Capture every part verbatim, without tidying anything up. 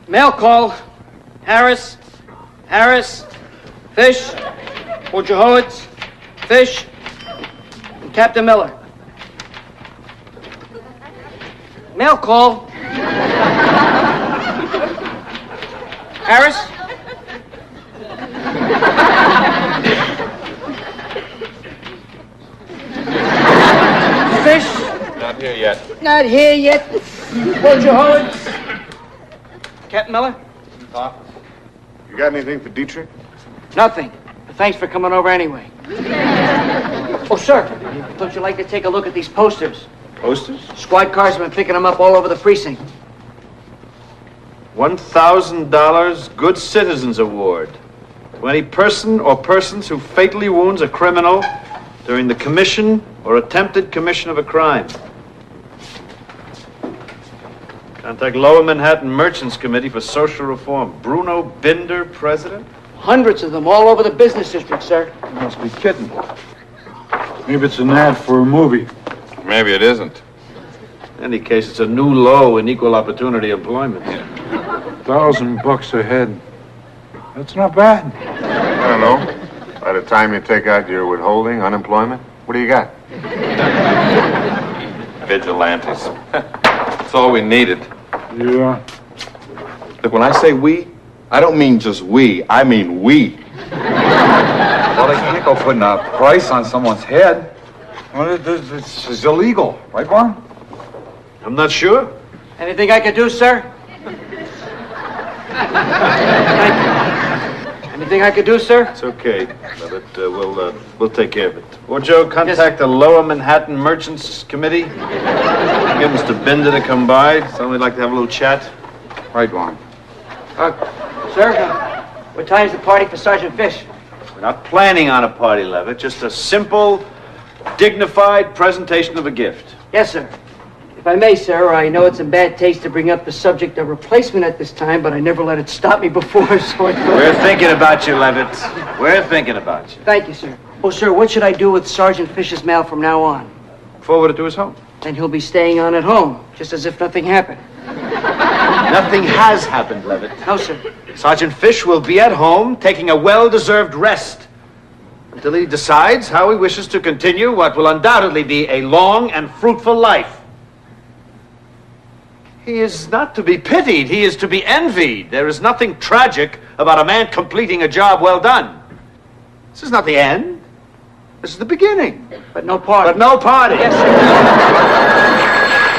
Mail call. Harris. Harris. Fish. Wojciechowicz. Fish. And Captain Miller. Mail call. Harris. Fish. Not here yet. Not here yet. Wojciechowicz. Captain Miller? Huh? You got anything for Dietrich? Nothing. But thanks for coming over anyway. Oh, sir. Don't you like to take a look at these posters? Posters? Squad cars have been picking them up all over the precinct. One thousand dollars Good Citizens Award to any person or persons who fatally wounds a criminal during the commission or attempted commission of a crime. Contact Lower Manhattan Merchants Committee for Social Reform. Bruno Binder, president? Hundreds of them all over the business district, sir. You must be kidding. Maybe it's an ad for a movie. Maybe it isn't. In any case, it's a new low in equal opportunity employment. Thousand bucks a head. That's not bad. I don't know. By the time you take out your withholding, unemployment, what do you got? Vigilantes. That's all we needed. Yeah. Look, when I say we, I don't mean just we. I mean we. Well, they can't go putting a price on someone's head. Well, it, it, it's, it's illegal, right, Barn? I'm not sure. Anything I can do, sir? Anything I can do, sir? It's okay, but uh, we'll uh, we'll take care of it. Or Joe, contact yes. the Lower Manhattan Merchants Committee. Get Mister Binder to come by. So we'd like to have a little chat. Right, Barn. Uh, sir, uh, what time's the party for Sergeant Fish? We're not planning on a party, Levitt. Just a simple, dignified presentation of a gift. Yes, sir. If I may, sir, I know it's in bad taste to bring up the subject of replacement at this time, but I never let it stop me before, so I thought... We're thinking about you, Levitt. We're thinking about you. Thank you, sir. Oh, sir, what should I do with Sergeant Fish's mail from now on? Forward it to his home. Then he'll be staying on at home, just as if nothing happened. Nothing has happened, Levitt. No, sir. Sergeant Fish will be at home, taking a well-deserved rest, until he decides how he wishes to continue what will undoubtedly be a long and fruitful life. He is not to be pitied. He is to be envied. There is nothing tragic about a man completing a job well done. This is not the end. This is the beginning. But no party. But no party. Yes, sir.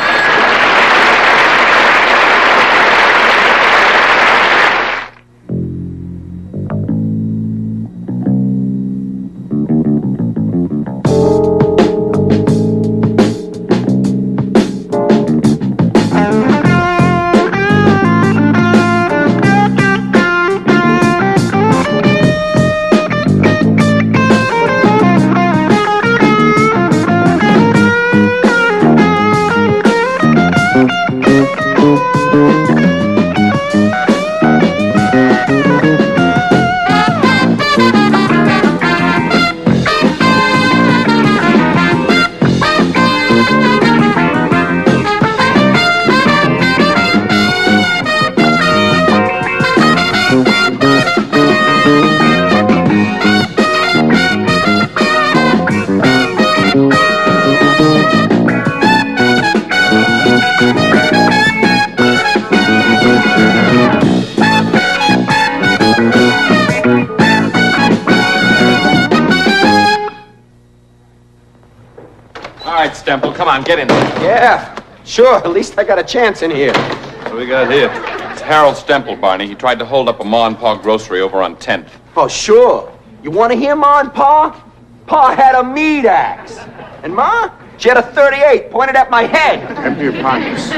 Stemple, come on, get in there. Yeah, sure. At least I got a chance in here. What do we got here? It's Harold Stemple, Barney. He tried to hold up a Ma and Pa grocery over on tenth. Oh, sure. You want to hear Ma and Pa? Pa had a meat axe. And Ma, she had a thirty-eight pointed at my head. Empty your pockets.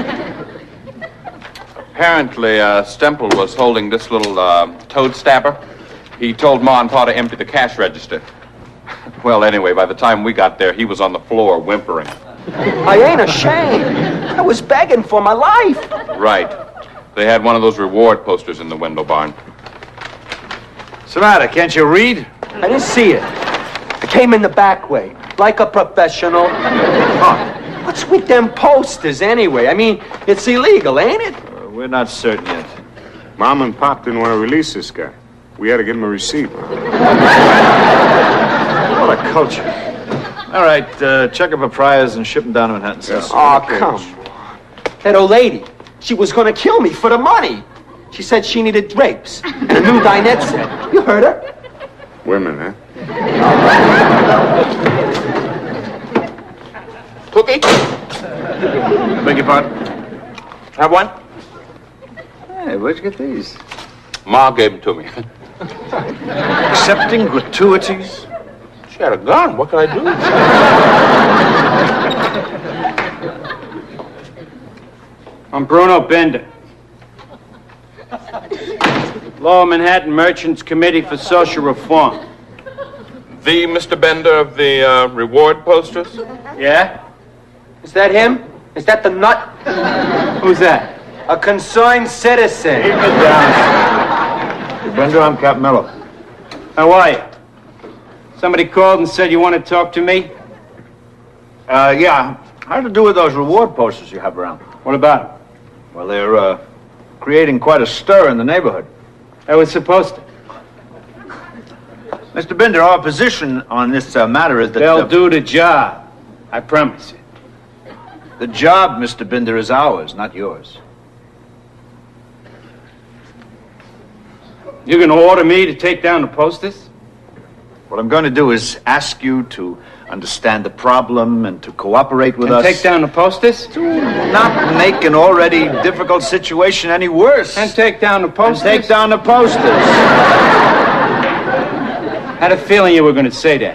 Apparently, uh, Stemple was holding this little uh, toad stabber. He told Ma and Pa to empty the cash register. Well, anyway, by the time we got there, he was on the floor whimpering. I ain't ashamed. I was begging for my life. Right. They had one of those reward posters in the window, Barn. What's the matter? Can't you read? I didn't see it. I came in the back way, like a professional. Oh, what's with them posters, anyway? I mean, it's illegal, ain't it? Uh, we're not certain yet. Mom and Pop didn't want to release this guy. We had to give him a receipt. What a culture. All right, uh, check up a Priors and ship him down to Manhattan. Yes. Oh, come on. That old lady, she was gonna kill me for the money. She said she needed drapes and a new dinette set. You heard her? Women, huh? Cookie? I beg your pardon? Have one? Hey, where'd you get these? Ma gave them to me. Accepting gratuities? She had a gun. What can I do? I'm Bruno Bender. Lower Manhattan Merchants Committee for Social Reform. The Mister Bender of the uh, reward posters? Yeah? Is that him? Is that the nut? Who's that? A concerned citizen. Mister Bender, I'm Captain Miller. How are you? Somebody called and said you want to talk to me? Uh, yeah. How to do with those reward posters you have around? What about them? Well, they're, uh, creating quite a stir in the neighborhood. I was supposed to. Mister Bender, our position on this uh, matter is that... They'll uh, do the job. I promise you. The job, Mister Bender, is ours, not yours. You're going to order me to take down the posters? What I'm going to do is ask you to understand the problem and to cooperate with And us. take down the posters? Not make an already difficult situation any worse. And take down the And posters? take down the posters. I had a feeling you were going to say that.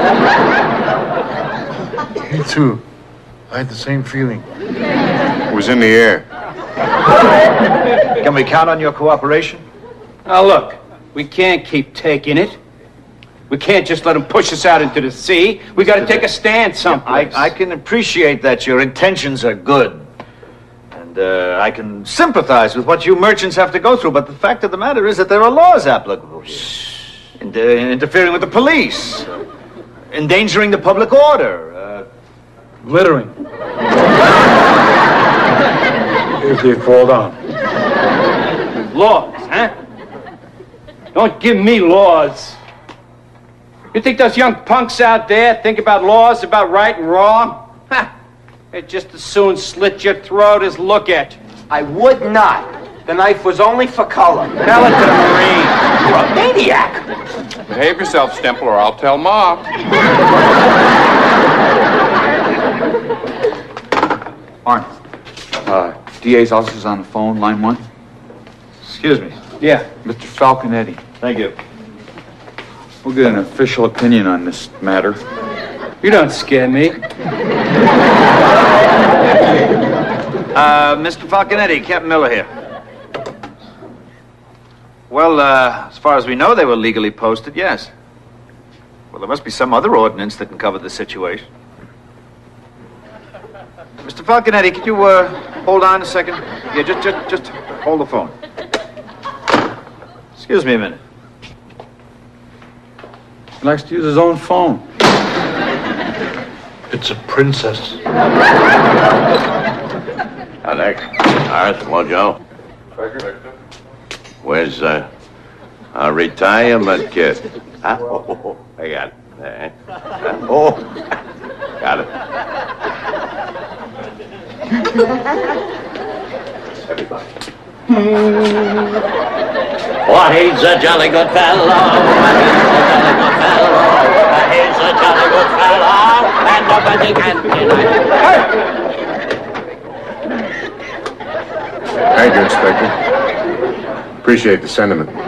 Me too. I had the same feeling. It was in the air. Can we count on your cooperation? Now look, we can't keep taking it. We can't just let them push us out into the sea. We got to take a stand someplace. I, I can appreciate that your intentions are good. And uh, I can sympathize with what you merchants have to go through, but the fact of the matter is that there are laws applicable here. And, uh, interfering with the police. Endangering the public order. Uh, Littering. If they fall down. Laws, huh? Don't give me laws. You think those young punks out there think about laws, about right and wrong? Ha! They'd just as soon slit your throat as look at you. I would not. The knife was only for color. Tell it to the Marine. You're a maniac. Behave yourself, Stemple, or I'll tell Ma. Arn, uh, D A's office is on the phone, line one. excuse me. Yeah. Mister Falconetti. Thank you. We'll get an official opinion on this matter. You don't scare me. Uh, Mister Falconetti, Captain Miller here. Well, uh, as far as we know, they were legally posted, yes. Well, there must be some other ordinance that can cover the situation. Mister Falconetti, could you, uh, hold on a second? Yeah, just, just, just hold the phone. Excuse me a minute. He likes to use his own phone. It's a princess. Alex, Arth, Mojo. Where's uh, a retirement kit? Huh? Oh, I got it. Eh? Oh, got it. Everybody. Well, he's a jolly good fellow. He's a jolly good fellow. And nobody can deny it. Thank you, Inspector. Appreciate the sentiment. You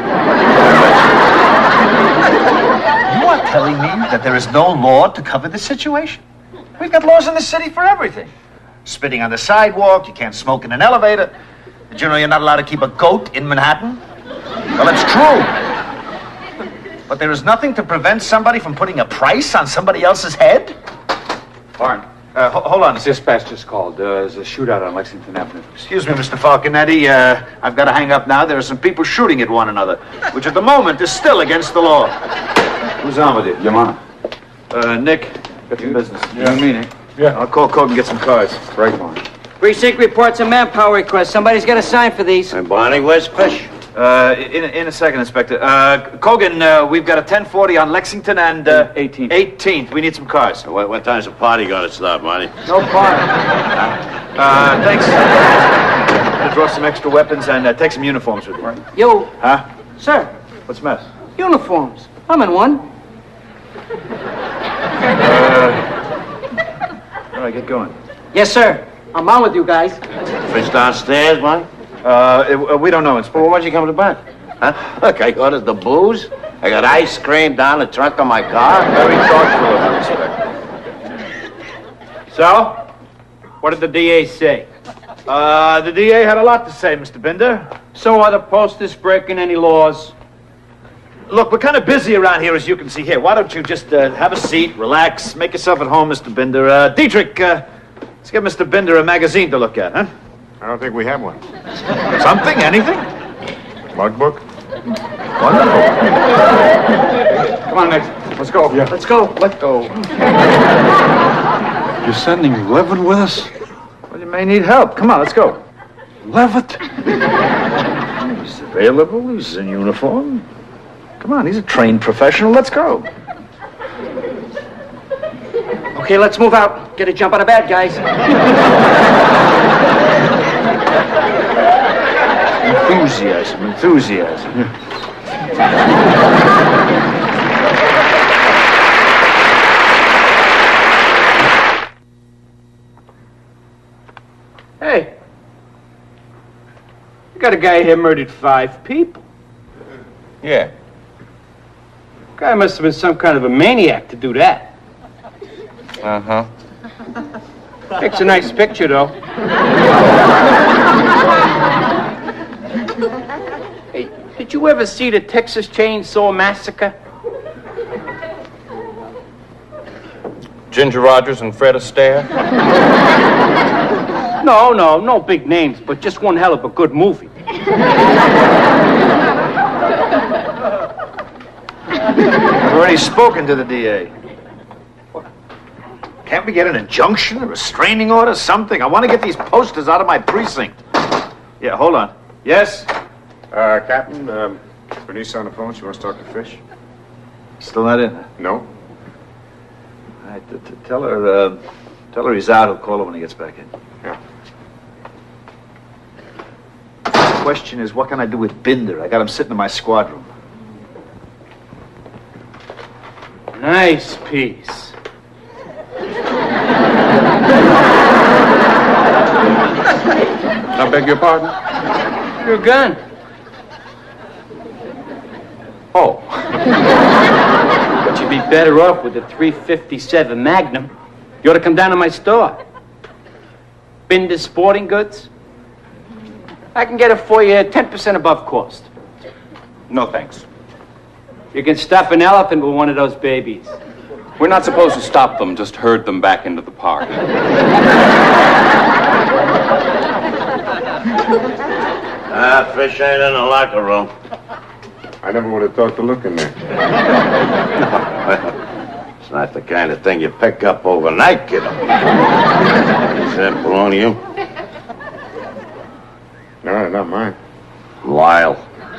are telling me that there is no law to cover this situation? We've got laws in the city for everything. Spitting on the sidewalk, you can't smoke in an elevator. Did you know you're not allowed to keep a goat in Manhattan? Well, it's true. But there is nothing to prevent somebody from putting a price on somebody else's head? Arn, Uh, ho- hold on a second. dispatch just called. Uh, there's a shootout on Lexington Avenue. Excuse me, Mister Falconetti. Uh, I've got to hang up now. There are some people shooting at one another, which at the moment is still against the law. Who's on with you? Your mom. Uh, Nick, got some business. You and me, Nick. Yeah. I'll call code and get some cars. Right, Vaughn. Precinct reports a manpower request. Somebody's got to sign for these. Hey, Barney, where's Fish? Uh, in, in a second, Inspector. Uh, Cogan, uh, we've got a ten forty on Lexington and uh, eighteenth. eighteenth. We need some cars. What, what time's the party gonna start, Marty? No part. Uh, thanks. Gonna draw some extra weapons and uh, take some uniforms with you. Yo, Huh? sir, What's the matter? uniforms. I'm in one. All right, get going. Yes, sir. I'm on with you guys. Fish downstairs, Marty? Uh, it, uh, we don't know, Inspector. Well, why'd you come to bed? Huh? Look, I ordered the booze. I got ice cream down the trunk of my car. Very thoughtful of you, Inspector. So? What did the D A say? Uh, the D A had a lot to say, Mister Binder. So are the posters breaking any laws? Look, we're kind of busy around here, as you can see here. Why don't you just uh, have a seat, relax, make yourself at home, Mister Binder. Uh, Dietrich, uh, let's give Mister Binder a magazine to look at, huh? I don't think we have one. Something, anything? Logbook? Wonderful. Come on, Nick. Let's go. Yeah. Let's go. Let's go. You're sending Levitt with us? Well, you may need help. Come on, let's go. Levitt? He's available. He's in uniform. Come on, he's a trained professional. Let's go. Okay, let's move out. Get a jump on the bad guys. Enthusiasm, enthusiasm. Hey. You got a guy here murdered five people. Yeah. Guy must have been some kind of a maniac to do that. Uh-huh. Takes a nice picture, though. Hey, did you ever see the Texas Chainsaw Massacre? Ginger Rogers and Fred Astaire? No, no, no big names, but just one hell of a good movie. I've already spoken to the D A. Can't we get an injunction, a restraining order, something? I want to get these posters out of my precinct. Yeah, hold on. Yes? Uh, Captain, um, Bernice on the phone. She wants to talk to Fish. Still not in? No? All right, t- t- tell her, uh, tell her he's out. He'll call her when he gets back in. Yeah. The question is, what can I do with Binder? I got him sitting in my squad room. Nice piece. I beg your pardon? Your gun. Oh. But you'd be better off with a three fifty-seven Magnum. You ought to come down to my store. Binder Sporting Goods. I can get it for you ten percent above cost. No, thanks. You can stuff an elephant with one of those babies. We're not supposed to stop them, just herd them back into the park. Ah, Fish ain't in the locker room. I never would have thought to look in there. It's not the kind of thing you pick up overnight, kiddo. Does that belong to you? No, not mine. Lyle.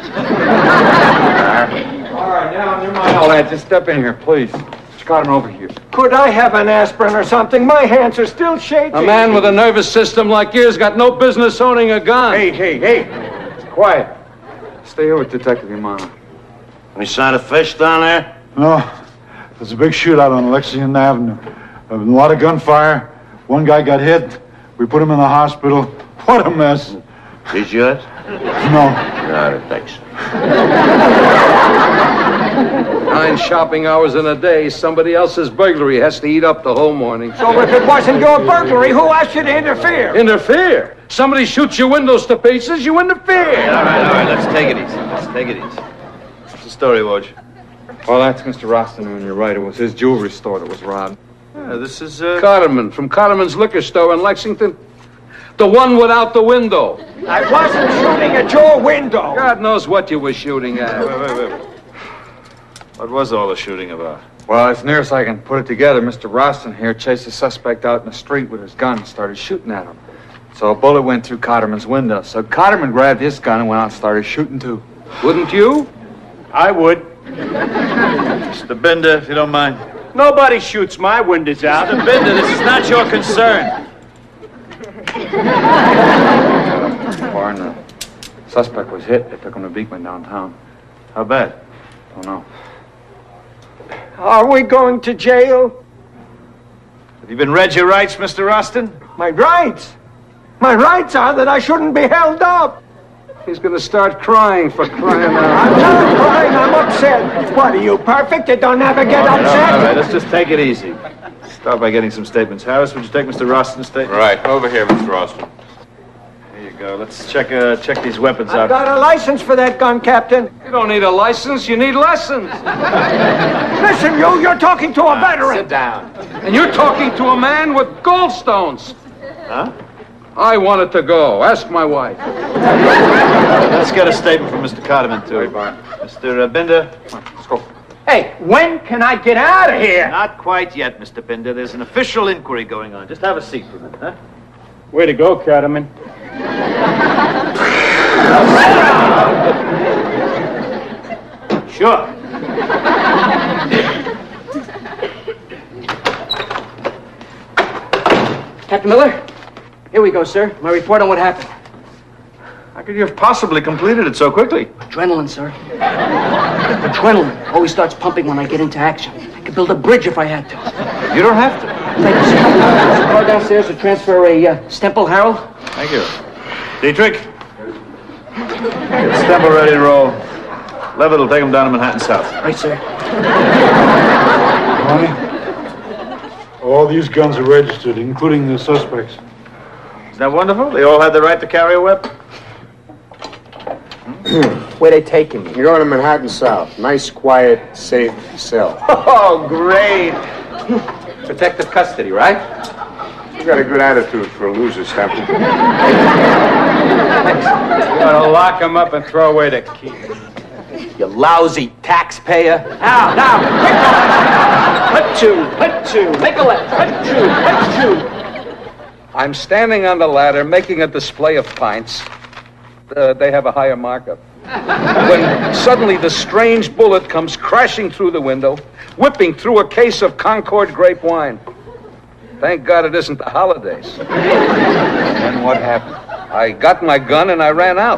All right, now, never mind all that. Just step in here, please. Mister Cartman, over here. Could I have an aspirin or something? My hands are still shaking. A man with a nervous system like yours got no business owning a gun. Hey, hey, hey. Quiet. Stay here with Detective Imano. Any sign of Fish down there? No. There's a big shootout on Lexington Avenue. A lot of gunfire. One guy got hit. We put him in the hospital. What a mess. He's yours? No. No, thanks. Nine shopping hours in a day, somebody else's burglary has to eat up the whole morning. So if it wasn't your burglary, who asked you to interfere? Interfere? Somebody shoots your windows to pieces, you interfere. All right, all right, let's take it easy. Let's take it easy. What's the story, Woj? Well, that's Mister Roston, and you're right. It was his jewelry store that was robbed. Yeah, this is, uh... Carterman, from Carterman's liquor store in Lexington. The one without the window. I wasn't shooting at your window. God knows what you were shooting at. Wait, wait, wait, wait. What was all the shooting about? Well, as near as I can put it together, Mister Roston here chased a suspect out in the street with his gun and started shooting at him. So a bullet went through Cotterman's window. So Cotterman grabbed his gun and went out and started shooting too. Wouldn't you? I would. Mister Bender, if you don't mind. Nobody shoots my windows out. Mister Bender, this is not your concern. Warren, the suspect was hit. They took him to Beekman downtown. How bad? Don't know. Are we going to jail? Have you been read your rights, Mister Austin? My rights? My rights are that I shouldn't be held up. He's gonna start crying for crying out. I'm not crying, I'm upset. What, are you perfect? You don't ever get upset? All right, let's just take it easy. Start by getting some statements. Harris, would you take Mister Austin's statement? Right, over here, Mister Austin. Here you go. Let's check uh, check these weapons I've out. got a license for that gun, Captain. You don't need a license, you need lessons. Listen, you, you're talking to a veteran. Sit down. And you're talking to a man with gallstones. Huh? I wanted to go. Ask my wife. Let's get a statement from Mister Cotterman, too. Mister Uh, Bender, come on, let's go. Hey, when can I get out of here? Not quite yet, Mister Bender. There's an official inquiry going on. Just have a seat for a minute, huh? Way to go, Cotterman. Sure. Captain Miller? Here we go, sir. My report on what happened. How could you have possibly completed it so quickly? Adrenaline, sir. Adrenaline always starts pumping when I get into action. I could build a bridge if I had to. You don't have to. Thank you, sir. There's a car downstairs to transfer a uh, Stemple Harold. Thank you. Dietrich? Get Stemple ready to roll. Levitt will take him down to Manhattan South. Right, sir. Ronnie, all these guns are registered, including the suspects. Isn't that wonderful? They all had the right to carry a weapon. Where they taking me? You're going to Manhattan South. Nice, quiet, safe cell. Oh, great. Protective custody, right? You got a good attitude for a loser, Stemple. You ought to lock him up and throw away the key. You lousy taxpayer. Now, now, hut two, hut two, make a left, hut two, hut two. I'm standing on the ladder making a display of pints. Uh, they have a higher markup. When suddenly the strange bullet comes crashing through the window, whipping through a case of Concord grape wine. Thank God it isn't the holidays. Then what happened? I got my gun and I ran out.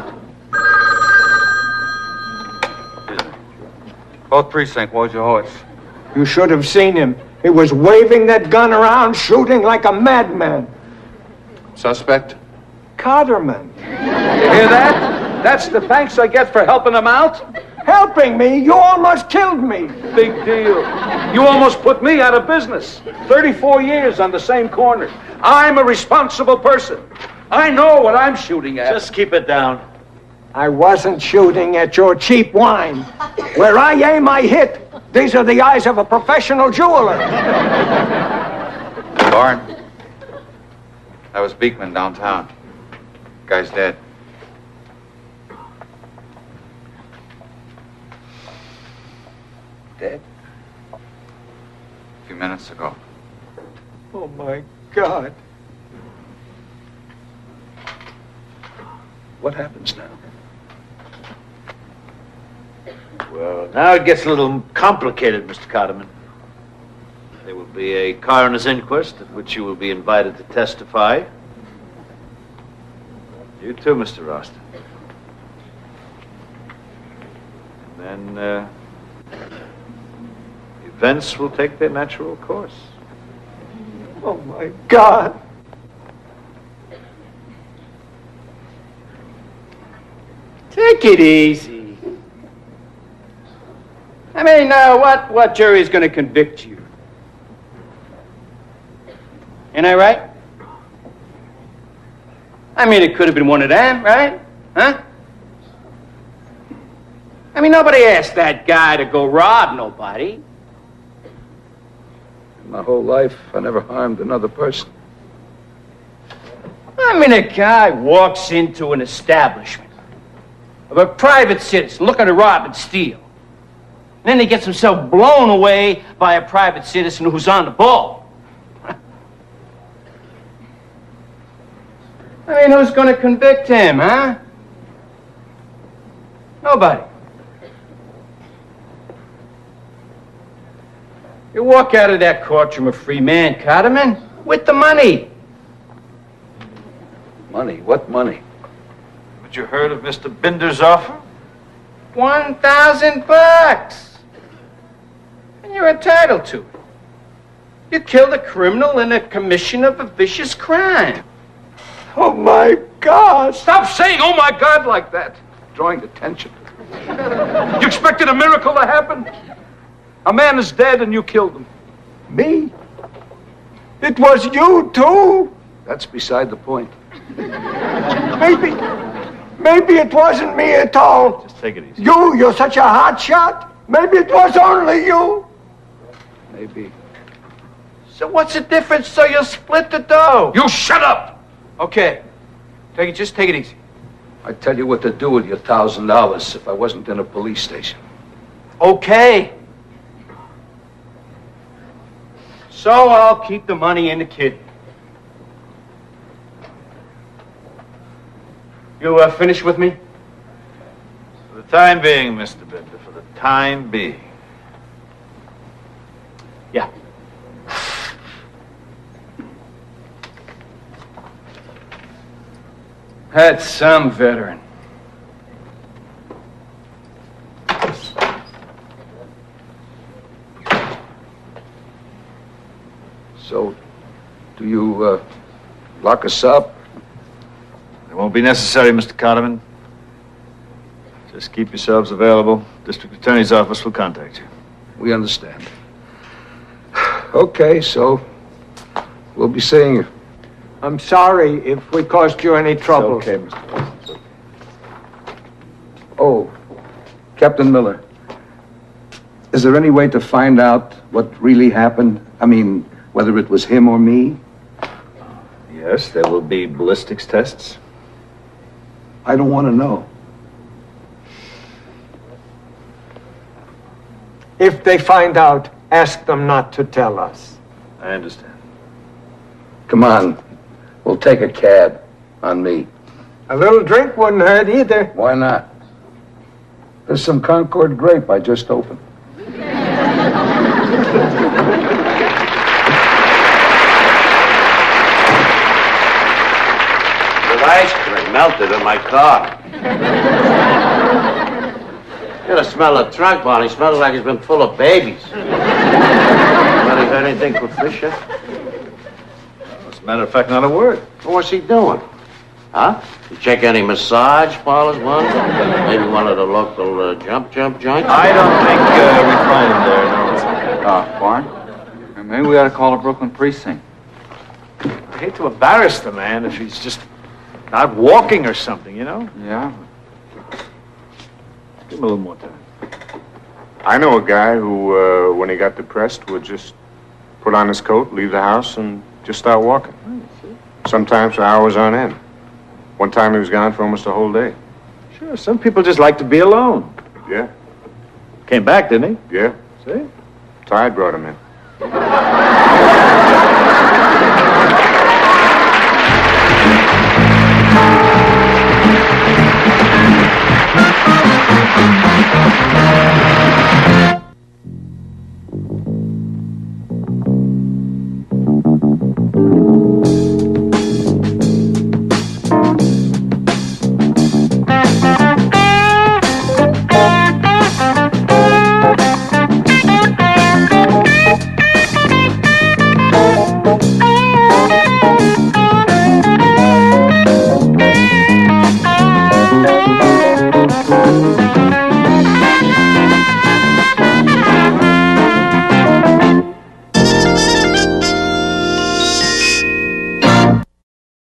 Both precinct, what was your horse? You should have seen him. He was waving that gun around, shooting like a madman. Suspect? Cotterman. You hear that? That's the thanks I get for helping him out? Helping me? You almost killed me. Big deal. You almost put me out of business. thirty-four years on the same corner. I'm a responsible person. I know what I'm shooting at. Just keep it down. I wasn't shooting at your cheap wine. Where I aim, I hit. These are the eyes of a professional jeweler. Warren, that was Beekman downtown. Guy's dead. Dead? A few minutes ago. Oh, my God. What happens now? Well, now it gets a little complicated, Mister Cotterman. There will be a coroner's inquest at which you will be invited to testify. You too, Mister Austin. And then, uh, events will take their natural course. Oh, my God. Take it easy. I mean, uh, what, what jury's going to convict you? Ain't I right? I mean, it could have been one of them, right? Huh? I mean, nobody asked that guy to go rob nobody. In my whole life, I never harmed another person. I mean, a guy walks into an establishment of a private citizen looking to rob and steal. And then he gets himself blown away by a private citizen who's on the ball. I mean, who's going to convict him, huh? Nobody. You walk out of that courtroom a free man, Cotterman, with the money. Money? What money? Haven't you heard of Mister Binder's offer? One thousand bucks. And you're entitled to it. You killed a criminal in the commission of a vicious crime. Oh, my God. Stop saying, oh, my God, like that. Drawing attention. You expected a miracle to happen? A man is dead and you killed him. Me? It was you, too? That's beside the point. Maybe, maybe it wasn't me at all. Just take it easy. You, you're such a hot shot. Maybe it was only you. Maybe. So what's the difference so you'll split the dough? You shut up! Okay. Take it, just take it easy. I'd tell you what to do with your thousand dollars if I wasn't in a police station. Okay. So I'll keep the money and the kid. You uh, finished with me? For the time being, Mister Binder, for the time being. Yeah. That's some veteran. So, do you, uh, lock us up? It won't be necessary, Mister Cotterman. Just keep yourselves available. District Attorney's Office will contact you. We understand. Okay, so we'll be seeing you. I'm sorry if we caused you any trouble. Okay, Mister Wilson. Oh, Captain Miller, is there any way to find out what really happened? I mean, whether it was him or me? Yes, there will be ballistics tests. I don't want to know. If they find out, ask them not to tell us. I understand. Come on, we'll take a cab on me. A little drink wouldn't hurt either. Why not? There's some Concord grape I just opened. With ice cream melted in my car. You gotta smell the trunk, Barney. Smells like it's been full of babies. Anybody heard anything from Fisher? As a matter of fact, not a word. Well, what's he doing? Huh? You check any massage parlors, one? Maybe one of the local uh, jump jump joints? I don't think uh, we find him there, no. Uh, Barn? Maybe we ought to call a Brooklyn precinct. I hate to embarrass the man if he's just not walking or something, you know? Yeah. Give him a little more time. I know a guy who, uh, when he got depressed, would just put on his coat, leave the house, and just start walking. Sometimes for hours on end. One time he was gone for almost a whole day. Sure, some people just like to be alone. Yeah, Came back, didn't he? yeah. See? Tide brought him in.